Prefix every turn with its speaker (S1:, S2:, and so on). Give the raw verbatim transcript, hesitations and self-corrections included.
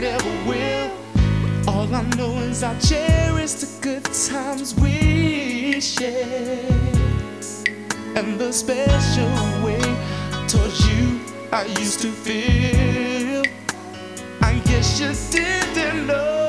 S1: never will. But all I know is I'll cherish the good times we shared, and the special way towards you I used to feel. I guess you didn't know